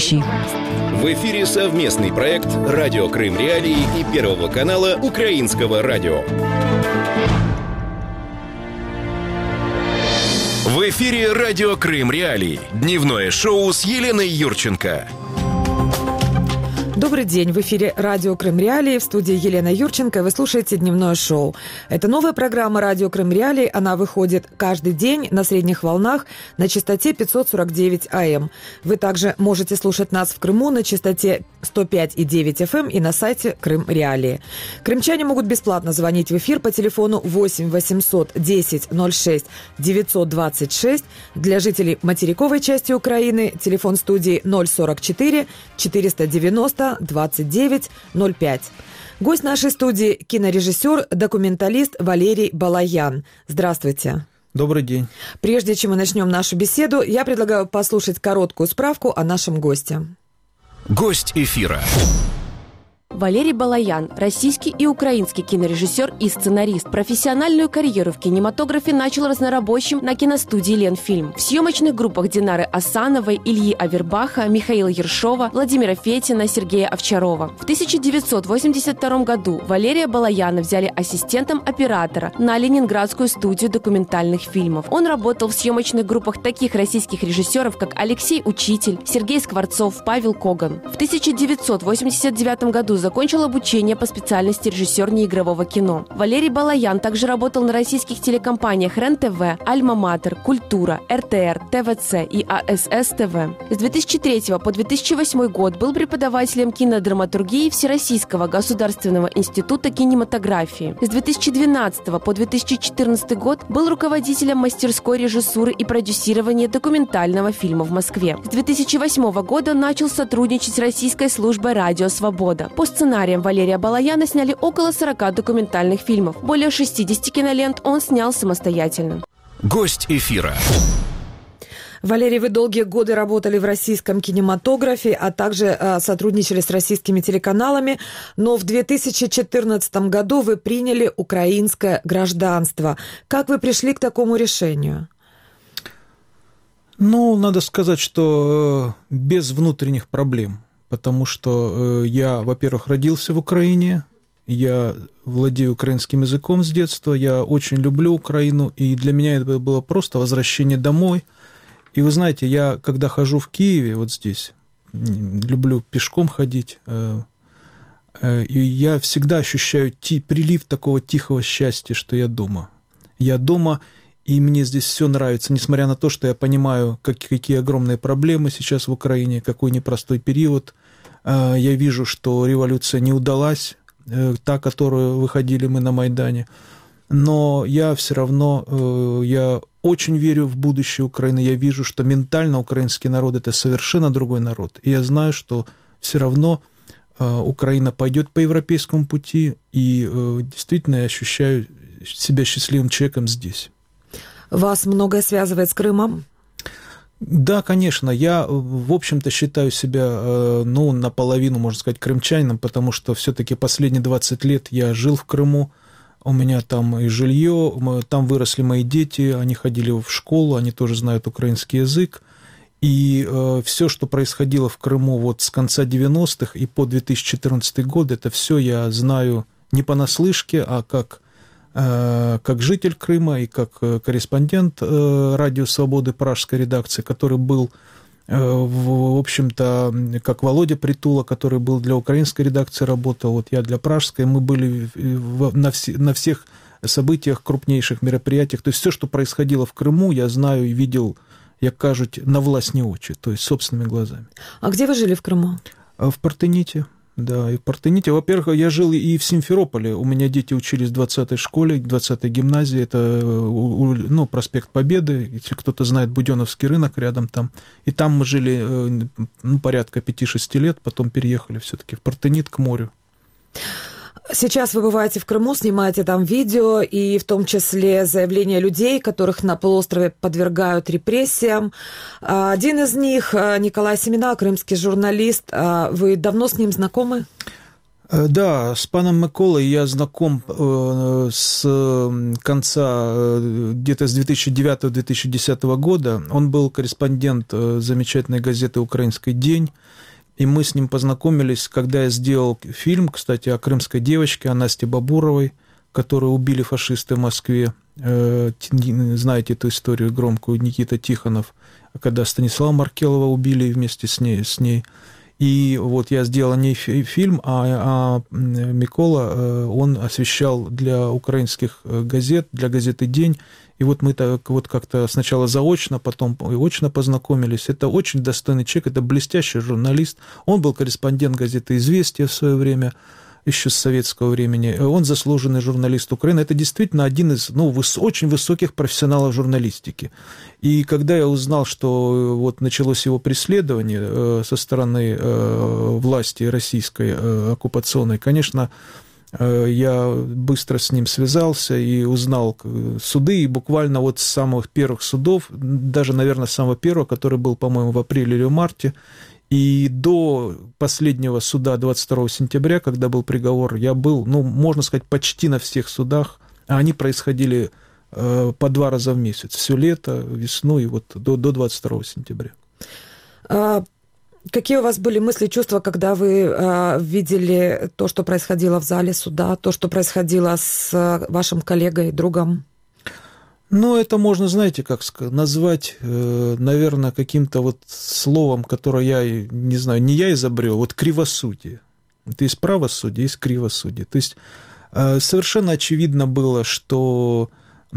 ведущий. В эфире совместный проект «Радио Крым Реалии» и Первого канала Украинского радио. В эфире «Радио Крым Реалии». Дневное шоу с Еленой Юрченко. Добрый день. В эфире «Радио Крым Реалии», в студии Елена Юрченко. Вы слушаете «Дневное шоу». Это новая программа «Радио Крым Реалии». Она выходит каждый день на средних волнах на частоте 549 АМ. Вы также можете слушать нас в Крыму на частоте 105,9 FM и на сайте Крым Реалии. Крымчане могут бесплатно звонить в эфир по телефону 8 800 10 06 926. Для жителей материковой части Украины телефон студии 044 490 2905. Гость нашей студии – кинорежиссер, документалист Валерий Балаян. Здравствуйте. Добрый день. Прежде чем мы начнем нашу беседу, я предлагаю послушать короткую справку о нашем госте. Гость эфира. Валерий Балаян – российский и украинский кинорежиссер и сценарист. Профессиональную карьеру в кинематографе начал разнорабочим на киностудии «Ленфильм». В съемочных группах Динары Асановой, Ильи Авербаха, Михаила Ершова, Владимира Фетина, Сергея Овчарова. В 1982 году Валерия Балаяна взяли ассистентом оператора на Ленинградскую студию документальных фильмов. Он работал в съемочных группах таких российских режиссеров, как Алексей Учитель, Сергей Скворцов, Павел Коган. В 1989 году закончил обучение по специальности режиссер неигрового кино. Валерий Балаян также работал на российских телекомпаниях РЕН-ТВ, Альма-Матер, Культура, РТР, ТВЦ и АСС-ТВ. С 2003 по 2008 год был преподавателем кинодраматургии Всероссийского государственного института кинематографии. С 2012 по 2014 год был руководителем мастерской режиссуры и продюсирования документального фильма в Москве. С 2008 года начал сотрудничать с Российской службой «Радио Свобода». По сценариям Валерия Балаяна сняли около 40 документальных фильмов. Более 60 кинолент он снял самостоятельно. Гость эфира. Валерий, вы долгие годы работали в российском кинематографе, а также сотрудничали с российскими телеканалами, но в 2014 году вы приняли украинское гражданство. Как вы пришли к такому решению? Надо сказать, что без внутренних проблем. Потому что я, во-первых, родился в Украине, я владею украинским языком с детства, я очень люблю Украину, и для меня это было просто возвращение домой. И вы знаете, я, когда хожу в Киеве, вот здесь, люблю пешком ходить, и я всегда ощущаю прилив такого тихого счастья, что я дома. Я дома, и мне здесь все нравится, несмотря на то, что я понимаю, какие огромные проблемы сейчас в Украине, какой непростой период. Я вижу, что революция не удалась, та, которую выходили мы на Майдане. Но я все равно, я очень верю в будущее Украины. Я вижу, что ментально украинский народ – это совершенно другой народ. И я знаю, что все равно Украина пойдет по европейскому пути, и действительно я ощущаю себя счастливым человеком здесь. Вас многое связывает с Крымом? Да, конечно. Я, в общем-то, считаю себя, наполовину, можно сказать, крымчанином, потому что все-таки последние 20 лет я жил в Крыму, у меня там и жилье, там выросли мои дети, они ходили в школу, они тоже знают украинский язык, и все, что происходило в Крыму вот с конца 90-х и по 2014 год, это все я знаю не понаслышке, а как житель Крыма и как корреспондент «Радио Свободы» пражской редакции, который был, в общем-то, как Володя Притула, который был для украинской редакции, работал, вот я для пражской, мы были на всех событиях, крупнейших мероприятиях, то есть все, что происходило в Крыму, я знаю и видел, як кажуть, на власні очі, то есть собственными глазами. А где вы жили в Крыму? В Партените. Да, и в Партените. Во-первых, я жил и в Симферополе. У меня дети учились в 20-й школе, 20-й гимназии. Это проспект Победы. Если кто-то знает, Будённовский рынок рядом там. И там мы жили порядка 5-6 лет, потом переехали все-таки в Партенит к морю. Сейчас вы бываете в Крыму, снимаете там видео, и в том числе заявления людей, которых на полуострове подвергают репрессиям. Один из них, Николай Семена, крымский журналист. Вы давно с ним знакомы? Да, с паном Миколой я знаком с конца, где-то с 2009-2010 года. Он был корреспондент замечательной газеты «Украинский день», и мы с ним познакомились, когда я сделал фильм, кстати, о крымской девочке, о Насте Бабуровой, которую убили фашисты в Москве. Знаете эту историю громкую, Никита Тихонов, когда Станислава Маркелова убили вместе с ней. И вот я сделал о ней фильм, а Микола, он освещал для украинских газет, для газеты «День». И вот мы так вот как-то сначала заочно, потом и очно познакомились. Это очень достойный человек, это блестящий журналист. Он был корреспондент газеты «Известия» в свое время, еще с советского времени. Он заслуженный журналист Украины. Это действительно один из очень высоких профессионалов журналистики. И когда я узнал, что вот началось его преследование со стороны власти российской оккупационной, конечно, я быстро с ним связался и узнал суды, и буквально вот с самых первых судов, даже, наверное, с самого первого, который был, по-моему, в апреле или в марте, и до последнего суда 22 сентября, когда был приговор, я был, можно сказать, почти на всех судах, а они происходили по 2 раза в месяц, все лето, весну и вот до 22 сентября. Какие у вас были мысли, чувства, когда вы видели то, что происходило в зале суда, то, что происходило с вашим коллегой, другом? Это можно, знаете, как назвать, наверное, каким-то вот словом, которое я, не знаю, не я изобрел, вот кривосудие. Вот есть правосудие, есть кривосудие. То есть совершенно очевидно было, что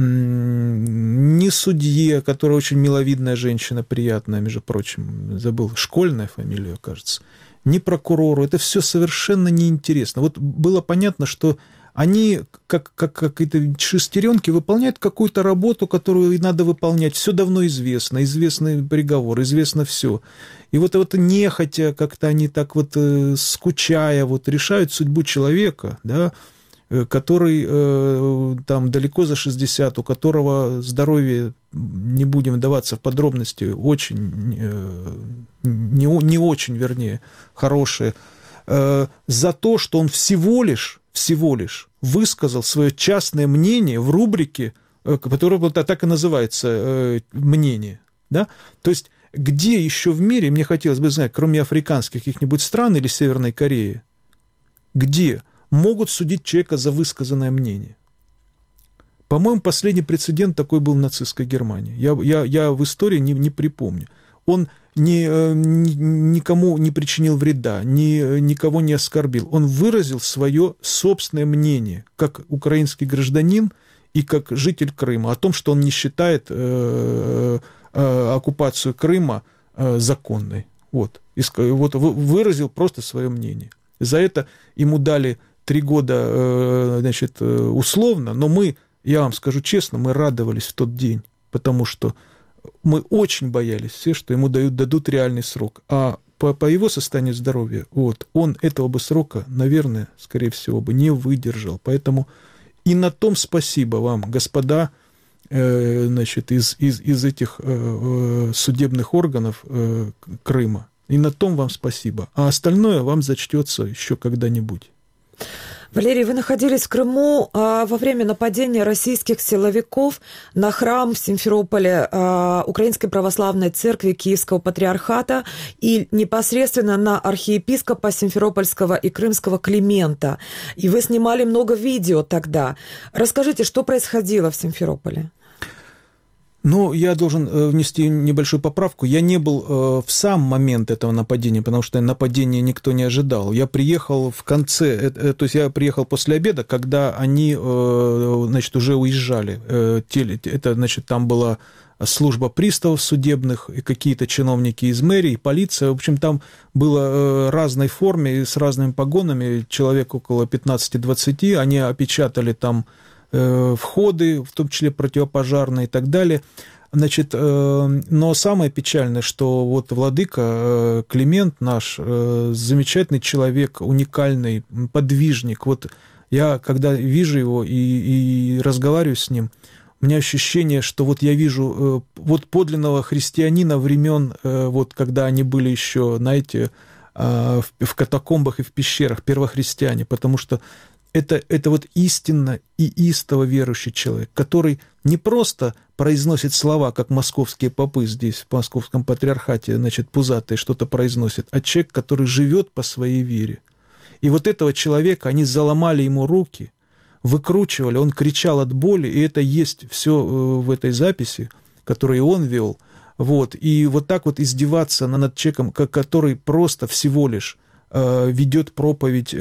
ни судье, которая очень миловидная женщина, приятная, между прочим, забыл, школьная фамилия, кажется, ни прокурору, это все совершенно неинтересно. Вот было понятно, что они, как какие-то шестеренки, выполняют какую-то работу, которую надо выполнять. Все давно известно, известный приговор, известно все. И вот нехотя, как-то они так вот, скучая, вот решают судьбу человека, да, который там далеко за 60, у которого здоровье, не будем вдаваться в подробности, очень, не очень, вернее, хорошее, за то, что он всего лишь высказал свое частное мнение в рубрике, которая вот так и называется «мнение». Да? То есть где еще в мире, мне хотелось бы знать, кроме африканских каких-нибудь стран или Северной Кореи, где могут судить человека за высказанное мнение? По-моему, последний прецедент такой был в нацистской Германии. Я в истории не припомню. Он никому не причинил вреда, никого не оскорбил. Он выразил свое собственное мнение, как украинский гражданин и как житель Крыма, о том, что он не считает оккупацию Крыма законной. Вот выразил просто свое мнение. За это ему дали 3 года, значит, условно, но я вам скажу честно, мы радовались в тот день, потому что мы очень боялись все, что ему дадут реальный срок. А по его состоянию здоровья, он этого бы срока, наверное, скорее всего, бы не выдержал. Поэтому и на том спасибо вам, господа, значит, из этих судебных органов Крыма. И на том вам спасибо. А остальное вам зачтется еще когда-нибудь. Валерий, вы находились в Крыму во время нападения российских силовиков на храм в Симферополе Украинской Православной Церкви Киевского Патриархата и непосредственно на архиепископа Симферопольского и Крымского Климента. И вы снимали много видео тогда. Расскажите, что происходило в Симферополе? Я должен внести небольшую поправку. Я не был в сам момент этого нападения, потому что нападения никто не ожидал. Я приехал в конце, то есть я приехал после обеда, когда они, значит, уже уезжали. Это, значит, там была служба приставов судебных, и какие-то чиновники из мэрии, полиция. В общем, там было разной форме, с разными погонами, человек около 15-20, они опечатали там входы, в том числе противопожарные и так далее. Значит, но самое печальное, что вот владыка Климент наш, замечательный человек, уникальный, подвижник. Вот я, когда вижу его и разговариваю с ним, у меня ощущение, что вот я вижу вот подлинного христианина времен, вот когда они были еще, знаете, в катакомбах и в пещерах, первохристиане, потому что это вот истинно и истово верующий человек, который не просто произносит слова, как московские попы здесь, в московском патриархате, значит, пузатые что-то произносят, а человек, который живет по своей вере. И вот этого человека, они заломали ему руки, выкручивали, он кричал от боли, и это есть все в этой записи, которую он вел. Вот. И вот так вот издеваться над человеком, который просто всего лишь ведет проповедь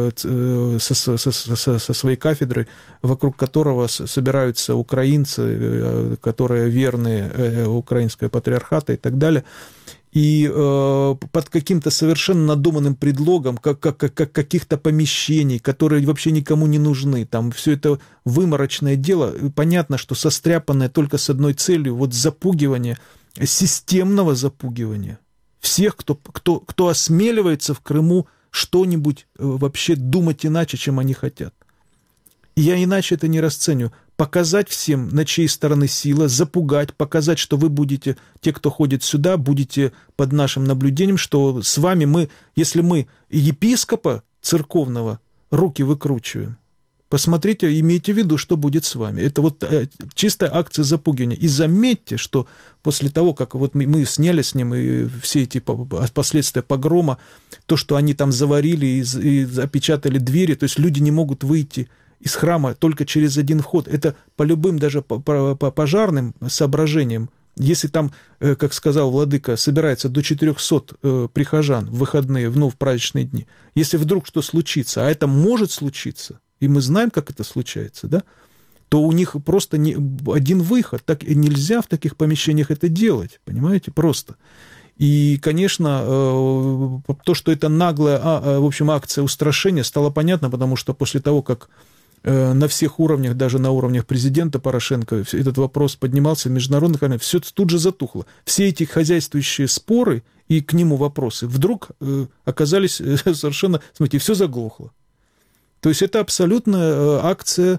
со своей кафедры, вокруг которого собираются украинцы, которые верны украинского патриархата и так далее, и под каким-то совершенно надуманным предлогом, как каких-то помещений, которые вообще никому не нужны, там все это выморочное дело, понятно, что состряпанное только с одной целью, вот запугивание, системного запугивания всех, кто осмеливается в Крыму что-нибудь вообще думать иначе, чем они хотят. И я иначе это не расцениваю. Показать всем, на чьей стороны сила, запугать, показать, что вы будете, те, кто ходит сюда, будете под нашим наблюдением, что с вами мы, если мы епископа церковного руки выкручиваем, посмотрите, имейте в виду, что будет с вами. Это вот чистая акция запугивания. И заметьте, что после того, как вот мы сняли с ним и все эти последствия погрома, то, что они там заварили и запечатали двери, то есть люди не могут выйти из храма только через один вход. Это по любым даже по пожарным соображениям. Если там, как сказал владыка, собирается до 400 прихожан в выходные, в праздничные дни, если вдруг что случится, а это может случиться, и мы знаем, как это случается, да, то у них просто один выход. Так и нельзя в таких помещениях это делать, понимаете, просто. И, конечно, то, что это наглая, в общем, акция устрашения, стало понятно, потому что после того, как на всех уровнях, даже на уровнях президента Порошенко, этот вопрос поднимался в международных органах, все тут же затухло. Все эти хозяйствующие споры и к нему вопросы вдруг оказались совершенно, смотрите, все заглохло. То есть это абсолютная акция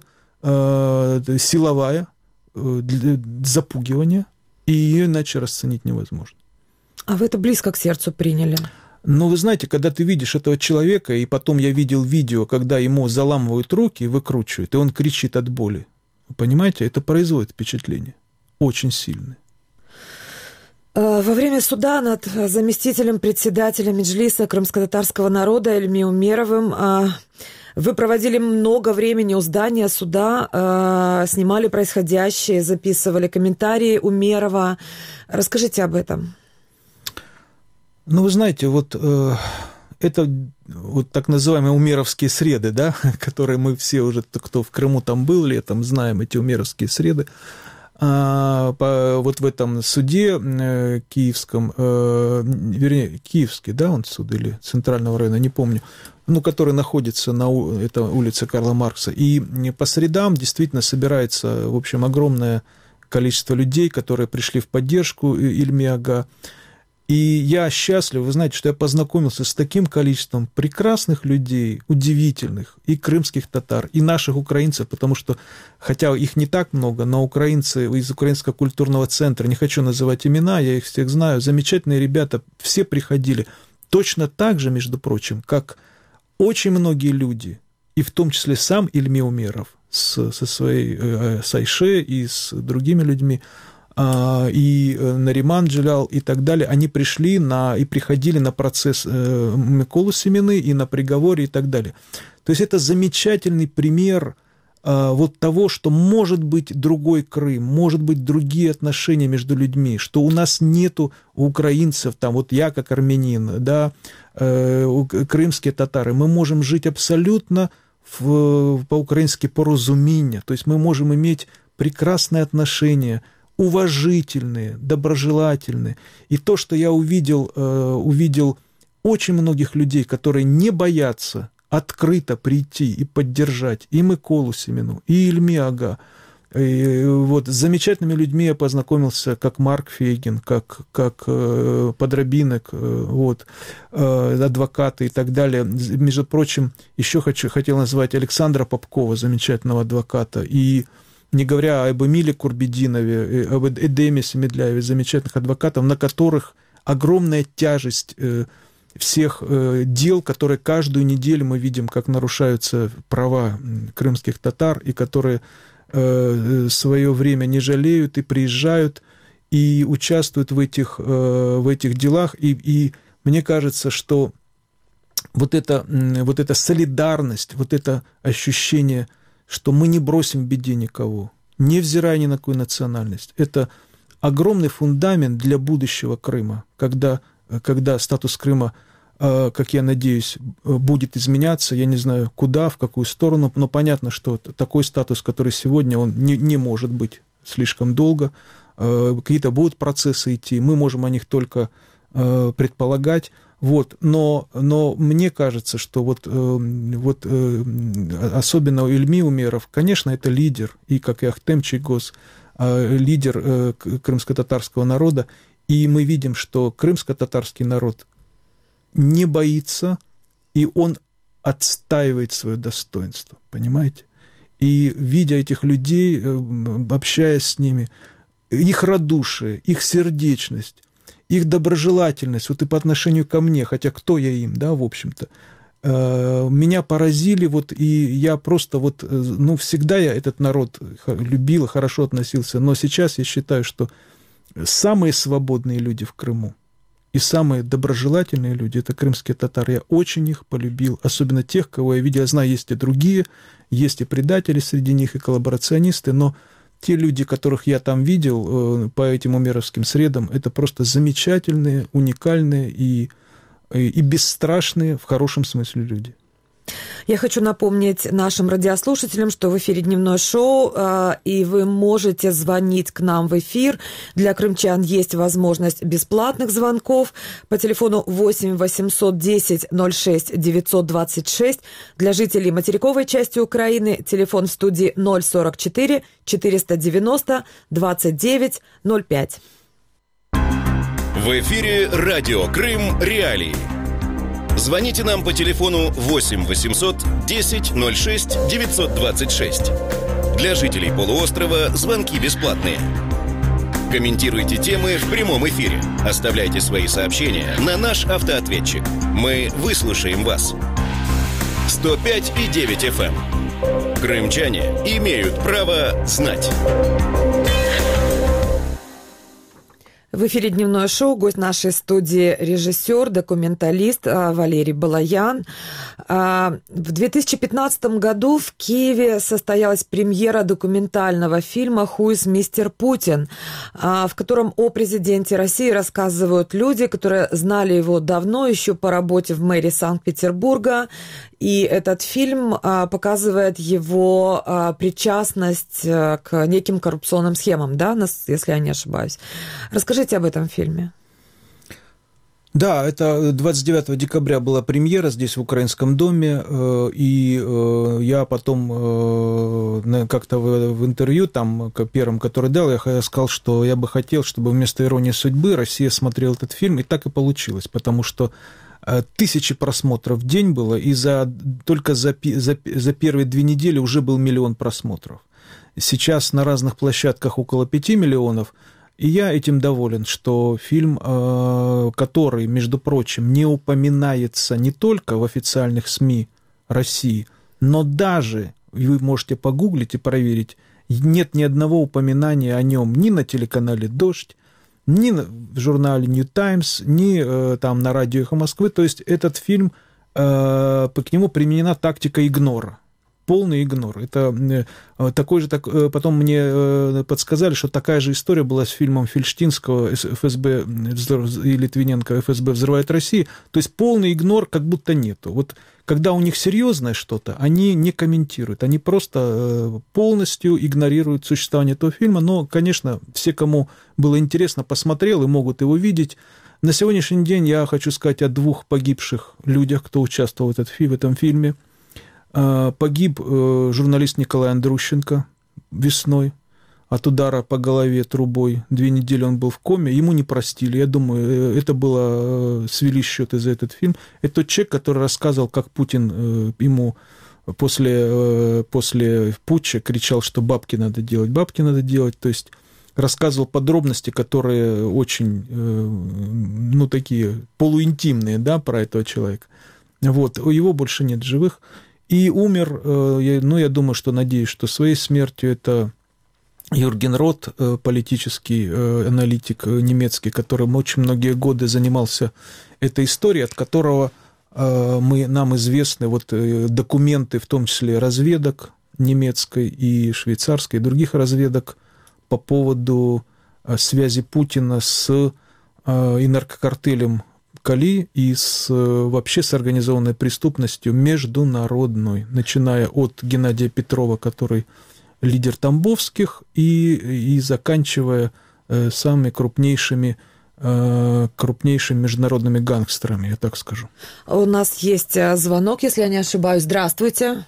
силовая, запугивания, и ее иначе расценить невозможно. А вы это близко к сердцу приняли? Ну, вы знаете, когда ты видишь этого человека, и потом я видел видео, когда ему заламывают руки и выкручивают, и он кричит от боли, понимаете, это производит впечатление очень сильное. Во время суда над заместителем председателя Меджлиса крымско-татарского народа Эльми Умеровым вы проводили много времени у здания суда, снимали происходящее, записывали комментарии Умерова. Расскажите об этом. Ну, вы знаете, вот это вот так называемые умеровские среды, да, которые мы все уже, кто в Крыму там был летом, знаем эти умеровские среды. Вот в этом суде киевском, вернее, киевский, да, он суд или центрального района, не помню, ну, который находится на это улице Карла Маркса. И по средам действительно собирается, в общем, огромное количество людей, которые пришли в поддержку Ильми Ага. И я счастлив, вы знаете, что я познакомился с таким количеством прекрасных людей, удивительных, и крымских татар, и наших украинцев, потому что, хотя их не так много, но украинцы из Украинского культурного центра, не хочу называть имена, я их всех знаю, замечательные ребята, все приходили точно так же, между прочим, как очень многие люди, и в том числе сам Ильми Умеров со своей с Айше и с другими людьми, и Нариман Джилял и так далее, они пришли и приходили на процесс Миколы Семены и на приговоре и так далее. То есть это замечательный пример вот того, что может быть другой Крым, может быть другие отношения между людьми, что у нас нету у украинцев, там вот я как армянин, да, крымские татары, мы можем жить абсолютно по-украински порозуміння, то есть мы можем иметь прекрасные отношения, уважительные, доброжелательные. И то, что я увидел очень многих людей, которые не боятся открыто прийти и поддержать и Миколу Семену, и Ильми Ага. И вот с замечательными людьми я познакомился, как Марк Фейгин, как Подробинок, вот, адвокаты и так далее. Между прочим, еще хотел назвать Александра Попкова, замечательного адвоката, и не говоря об Эмиле Курбединове, об Эдеме Семедляеве, замечательных адвокатов, на которых огромная тяжесть всех дел, которые каждую неделю мы видим, как нарушаются права крымских татар, и которые свое время не жалеют и приезжают, и участвуют в этих делах. И мне кажется, что вот эта солидарность, вот это ощущение, что мы не бросим в беде никого, невзирая ни на какую национальность, это огромный фундамент для будущего Крыма, когда статус Крыма, как я надеюсь, будет изменяться, я не знаю, куда, в какую сторону, но понятно, что такой статус, который сегодня, он не может быть слишком долго, какие-то будут процессы идти, мы можем о них только предполагать, вот, но мне кажется, что особенно Ильми Умеров, конечно, это лидер, и как и Ахтем Чийгоз, лидер крымско-татарского народа, и мы видим, что крымско-татарский народ не боится, и он отстаивает свое достоинство, понимаете? И видя этих людей, общаясь с ними, их радушие, их сердечность, их доброжелательность, вот и по отношению ко мне, хотя кто я им, да, в общем-то, меня поразили, и я просто всегда я этот народ любил, хорошо относился, но сейчас я считаю, что самые свободные люди в Крыму и самые доброжелательные люди — это крымские татары. Я очень их полюбил, особенно тех, кого я видел. Я знаю, есть и другие, есть и предатели среди них, и коллаборационисты, но те люди, которых я там видел по этим умеровским средам, это просто замечательные, уникальные и бесстрашные в хорошем смысле люди. Я хочу напомнить нашим радиослушателям, что в эфире дневное шоу, и вы можете звонить к нам в эфир. Для крымчан есть возможность бесплатных звонков по телефону 8 810 06 926. Для жителей материковой части Украины телефон в студии 044 490 29 05. В эфире радио Крым Реалии. Звоните нам по телефону 8 800 10 06 926. Для жителей полуострова звонки бесплатные. Комментируйте темы в прямом эфире. Оставляйте свои сообщения на наш автоответчик. Мы выслушаем вас. 105,9 FM. Крымчане имеют право знать. В эфире дневное шоу. Гость нашей студии — режиссер, документалист Валерий Балаян. В 2015 году в Киеве состоялась премьера документального фильма «Who is Mr. Putin», в котором о президенте России рассказывают люди, которые знали его давно, еще по работе в мэрии Санкт-Петербурга. И этот фильм показывает его причастность к неким коррупционным схемам, да, если я не ошибаюсь. Расскажите об этом фильме. Да, это 29 декабря была премьера здесь, в Украинском доме, и я потом как-то в интервью, там, первым, который дал, я сказал, что я бы хотел, чтобы вместо «Иронии судьбы» Россия смотрела этот фильм, и так и получилось, потому что 1000 просмотров в день было, и только за первые 2 недели уже был 1 миллион просмотров. Сейчас на разных площадках около 5 миллионов, и я этим доволен, что фильм, который, между прочим, не упоминается не только в официальных СМИ России, но даже, вы можете погуглить и проверить, нет ни одного упоминания о нем ни на телеканале «Дождь», ни в журнале New Times, ни там на радио «Эхо Москвы». То есть этот фильм, к нему применена тактика игнора. Полный игнор. Это такой же, потом мне подсказали, что такая же история была с фильмом Фельштинского «ФСБ» и Литвиненко «ФСБ взрывает Россию». То есть полный игнор как будто нету. Вот когда у них серьезное что-то, они не комментируют, они просто полностью игнорируют существование этого фильма. Но, конечно, все, кому было интересно, посмотрел и могут его видеть. На сегодняшний день я хочу сказать о 2 погибших людях, кто участвовал в этом фильме. Погиб журналист Николай Андрущенко весной от удара по голове трубой. 2 недели он был в коме, ему не простили. Я думаю, это было, свели счеты за этот фильм. Это тот человек, который рассказывал, как Путин ему после путча кричал, что бабки надо делать. То есть рассказывал подробности, которые очень, ну, такие полуинтимные, да, про этого человека. Вот, его больше нет живых. И умер, ну, я думаю, что, надеюсь, что своей смертью это Юрген Рот, политический аналитик немецкий, которым очень многие годы занимался этой историей, от которого нам известны вот документы, в том числе разведок немецкой и швейцарской, и других разведок по поводу связи Путина с и наркокартелем Кали и вообще с организованной преступностью международной, начиная от Геннадия Петрова, который лидер Тамбовских, и заканчивая самыми крупнейшими международными гангстерами, я так скажу. У нас есть звонок, если я не ошибаюсь. Здравствуйте.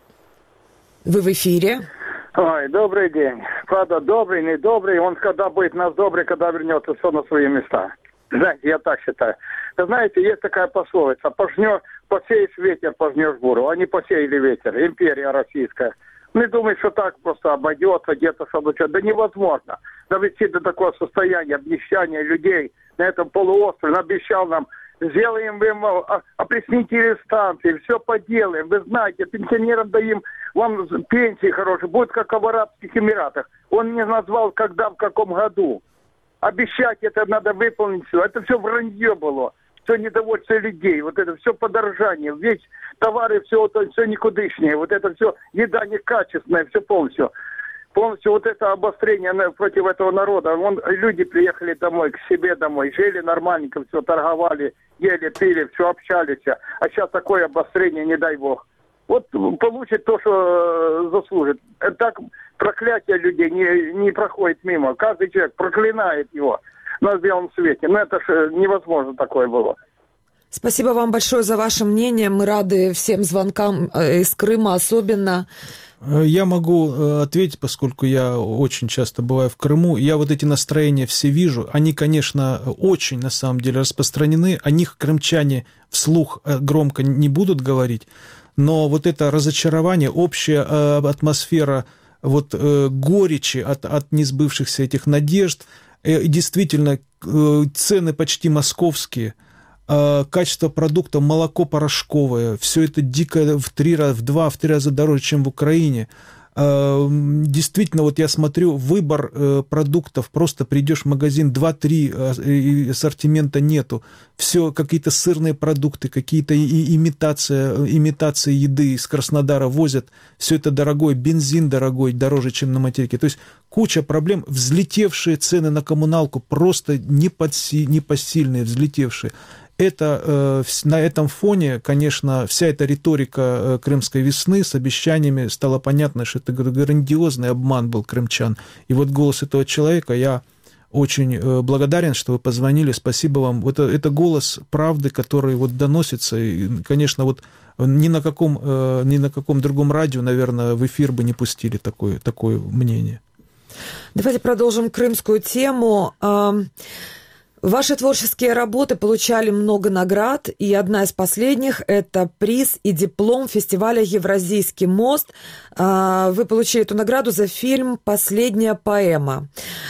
Вы в эфире. Ой, добрый день. Правда, добрый, не добрый. Он когда будет нас добрый, когда вернется все на свои места. Знаете, я так считаю. Вы знаете, есть такая пословица. Посеешь ветер, пожнешь бурю. Они посеяли ветер. Империя российская. Не думай, что так просто обойдется, где-то что-то. Да невозможно. Довести до такого состояния обнищания людей на этом полуострове. Он обещал нам, сделаем им опреснительные станции, все поделаем. Вы знаете, пенсионерам даем вам пенсии хорошие. Будет как в Арабских Эмиратах. Он не назвал, когда, в каком году. Обещать это надо выполнить все. Это все вранье было. Все недовольство людей. Вот это все подорожание. Весь товары, все никудышнее. Вот это все еда некачественная, все полностью. Полностью вот это обострение против этого народа. Люди приехали домой, к себе домой, жили нормальненько, все торговали, ели, пили, все общались. А сейчас такое обострение, не дай бог. Вот получит то, что заслужит. Так проклятие людей не проходит мимо. Каждый человек проклинает его на белом свете. Но это же невозможно такое было. Спасибо вам большое за ваше мнение. Мы рады всем звонкам из Крыма особенно. Я могу ответить, поскольку я очень часто бываю в Крыму. Я вот эти настроения все вижу. Они, конечно, очень, на самом деле, распространены. О них крымчане вслух громко не будут говорить. Но вот это разочарование, общая атмосфера вот горечи от несбывшихся этих надежд, действительно, цены почти московские, качество продуктов, молоко порошковое, все это дико в 3 раза дороже, чем в Украине. Действительно, вот я смотрю, выбор продуктов, просто придешь в магазин, 2-3 ассортимента нету. Все какие-то сырные продукты, какие-то имитации еды из Краснодара возят. Все это дорогое, бензин дорогой, дороже, чем на материке. То есть куча проблем, взлетевшие цены на коммуналку, просто непосильные, взлетевшие. Это, на этом фоне, конечно, вся эта риторика крымской весны с обещаниями стало понятно, что это грандиозный обман был крымчан. И вот голос этого человека, я очень благодарен, что вы позвонили, спасибо вам. Это голос правды, который вот доносится, и, конечно, вот ни на каком другом радио, наверное, в эфир бы не пустили такое мнение. Давайте продолжим крымскую тему. Ваши творческие работы получали много наград, и одна из последних – это приз и диплом фестиваля «Евразийский мост». Вы получили эту награду за фильм «Последняя поэма».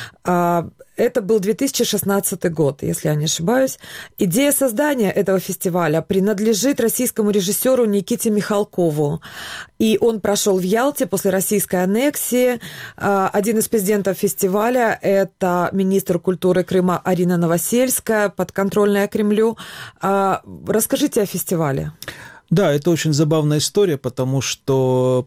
Это был 2016 год, если я не ошибаюсь. Идея создания этого фестиваля принадлежит российскому режиссеру Никите Михалкову. И он прошел в Ялте после российской аннексии. Один из президентов фестиваля – это министр культуры Крыма Арина Новосельская, подконтрольная Кремлю. Расскажите о фестивале. Да, это очень забавная история, потому что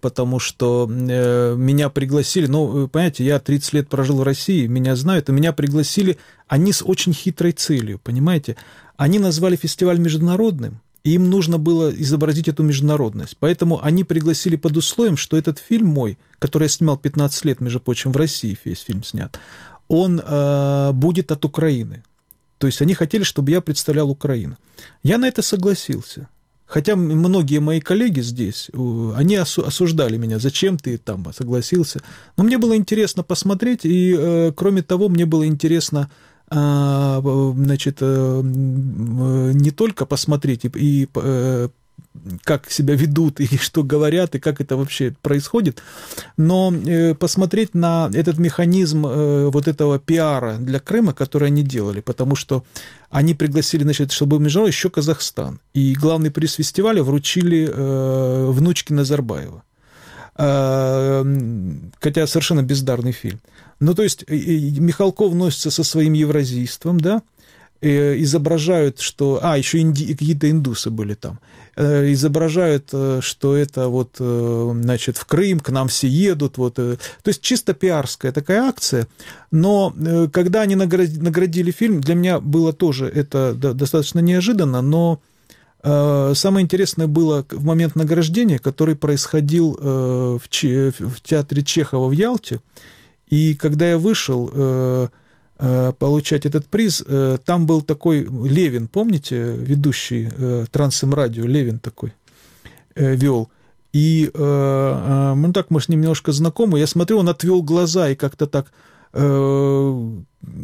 меня пригласили, ну, понимаете, я 30 лет прожил в России, меня знают, и меня пригласили, они с очень хитрой целью, понимаете, они назвали фестиваль международным, и им нужно было изобразить эту международность, поэтому они пригласили под условием, что этот фильм мой, который я снимал 15 лет, между прочим, в России весь фильм снят, он будет от Украины, то есть они хотели, чтобы я представлял Украину. Я на это согласился. Хотя многие мои коллеги здесь, они осуждали меня, зачем ты там согласился. Но мне было интересно посмотреть, и, кроме того, мне было интересно, значит, не только посмотреть и как себя ведут и что говорят, и как это вообще происходит. Но посмотреть на этот механизм вот этого пиара для Крыма, который они делали, потому что они пригласили, значит, чтобы международный еще Казахстан. И главный приз фестиваля вручили внучке Назарбаева. Хотя совершенно бездарный фильм. Ну, то есть Михалков носится со своим евразийством, да, изображают, что... еще какие-то индусы были там. Изображают, что это вот, значит, в Крым, к нам все едут. Вот. То есть чисто пиарская такая акция. Но когда они наградили фильм, для меня было тоже это достаточно неожиданно, но самое интересное было в момент награждения, который происходил в театре Чехова в Ялте. И когда я вышел получать этот приз, там был такой Левин, помните, ведущий Трансм-радио, Левин такой вел. И мы с ним немножко знакомы, я смотрю, он отвел глаза, и как-то так ему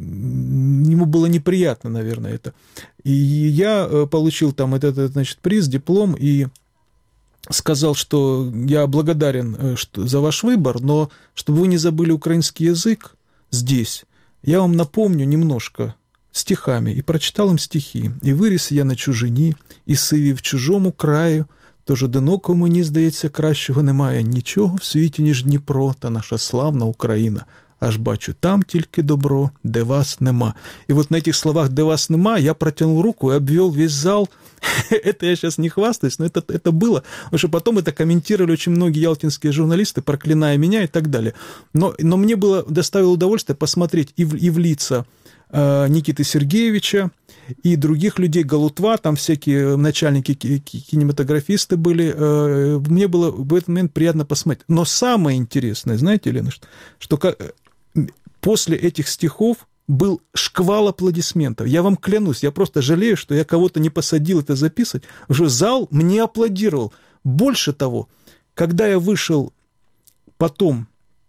было неприятно, наверное, это. И я получил там этот, значит, приз, диплом, и сказал, что я благодарен за ваш выбор, но чтобы вы не забыли украинский язык здесь, я вам напомню немножко стихами, и прочитал им стихи. «І виріс я на чужині, і сиві в чужому краю, тож одинокому мені, здається, кращого немає нічого в світі, ніж Дніпро та наша славна Україна. Аж бачу, там тільки добро, де вас нема». И вот на этих словах «де вас нема» я протянул руку и обвел весь зал. Это я сейчас не хвастаюсь, но это было. Потому что потом это комментировали очень многие ялтинские журналисты, проклиная меня и так далее. Но мне доставило удовольствие посмотреть и в лица Никиты Сергеевича, и других людей, Галутва, там всякие начальники, кинематографисты были. Мне было в этот момент приятно посмотреть. Но самое интересное, знаете, Елена, что после этих стихов был шквал аплодисментов. Я вам клянусь, я просто жалею, что я кого-то не посадил это записывать. Уже зал мне аплодировал. Больше того, когда я вышел потом,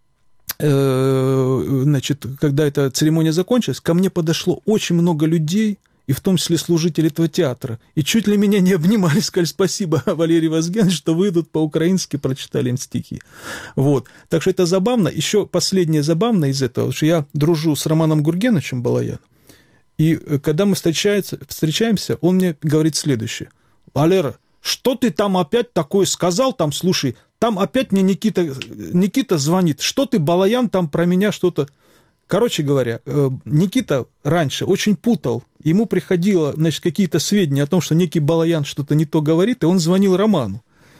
значит, когда эта церемония закончилась, ко мне подошло очень много людей, и в том числе служители этого театра. И чуть ли меня не обнимали, сказали: спасибо, Валерий Вазгенович, что вы тут по-украински прочитали им стихи. Вот. Так что это забавно. Еще последнее забавное из этого, что я дружу с Романом Гургеновичем Балаяном, и когда мы встречаемся, он мне говорит следующее: Валера, что ты там опять такое сказал, там, слушай, там опять мне Никита звонит, что ты, Балаян, там про меня что-то... Короче говоря, Никита раньше очень путал, ему приходило, значит, какие-то сведения о том, что некий Балаян что-то не то говорит, и он звонил Роману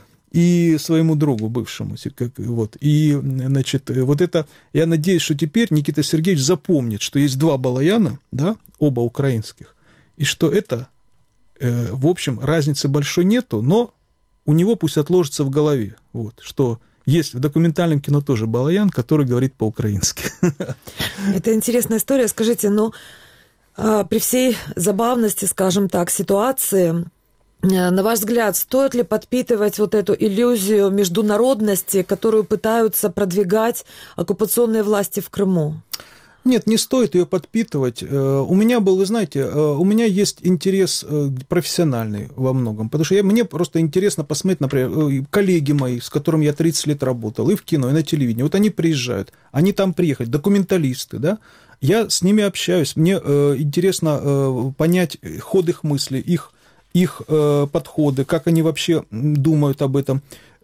и своему другу бывшему. Вот. И, значит, вот это, я надеюсь, что теперь Никита Сергеевич запомнит, что есть два Балаяна, да, оба украинских, и что это, в общем, разницы большой нету, но у него пусть отложится в голове, вот, что... Есть в документальном кино тоже Балаян, который говорит по-украински. Это интересная история. Скажите, при всей забавности, скажем так, ситуации, на ваш взгляд, стоит ли подпитывать вот эту иллюзию международности, которую пытаются продвигать оккупационные власти в Крыму? Нет, не стоит ее подпитывать. У меня был, вы знаете, у меня есть интерес профессиональный во многом, потому что мне просто интересно посмотреть, например, коллеги мои, с которыми я 30 лет работал, и в кино, и на телевидении, вот они приезжают, они там приехали, документалисты, да, я с ними общаюсь, мне интересно понять ход их мыслей, их подходы, как они вообще думают об этом.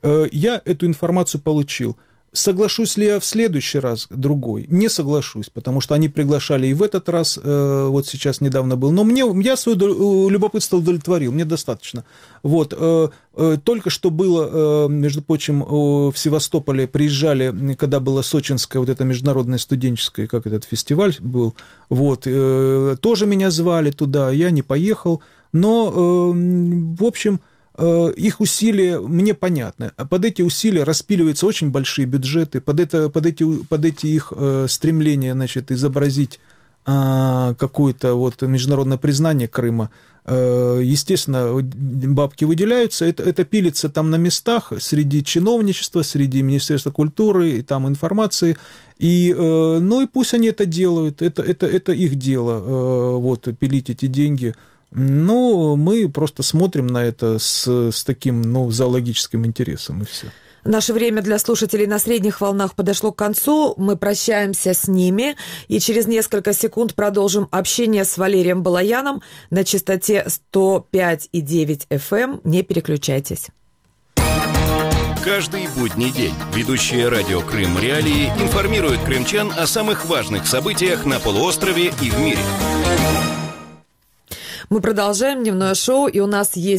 Я эту информацию получил. Соглашусь ли я в следующий раз другой? Не соглашусь, потому что они приглашали и в этот раз, вот сейчас недавно был. Но я свое любопытство удовлетворил, мне достаточно. Вот. Только что было, между прочим, в Севастополе приезжали, когда была сочинская вот эта международная студенческая, как этот фестиваль был, вот, тоже меня звали туда, я не поехал, но, в общем... Их усилия мне понятны. Под эти усилия распиливаются очень большие бюджеты, под эти их стремления, значит, изобразить какое-то вот международное признание Крыма, естественно, бабки выделяются, это пилится там на местах среди чиновничества, среди Министерства культуры и там информации, и пусть они это делают, это их дело, вот, пилить эти деньги. Ну, мы просто смотрим на это с таким, зоологическим интересом, и все. Наше время для слушателей на средних волнах подошло к концу. Мы прощаемся с ними и через несколько секунд продолжим общение с Валерием Балаяном на частоте 105,9 FM. Не переключайтесь. Каждый будний день ведущие радио «Крым Реалии» информируют крымчан о самых важных событиях на полуострове и в мире. Мы продолжаем дневное шоу, и у нас есть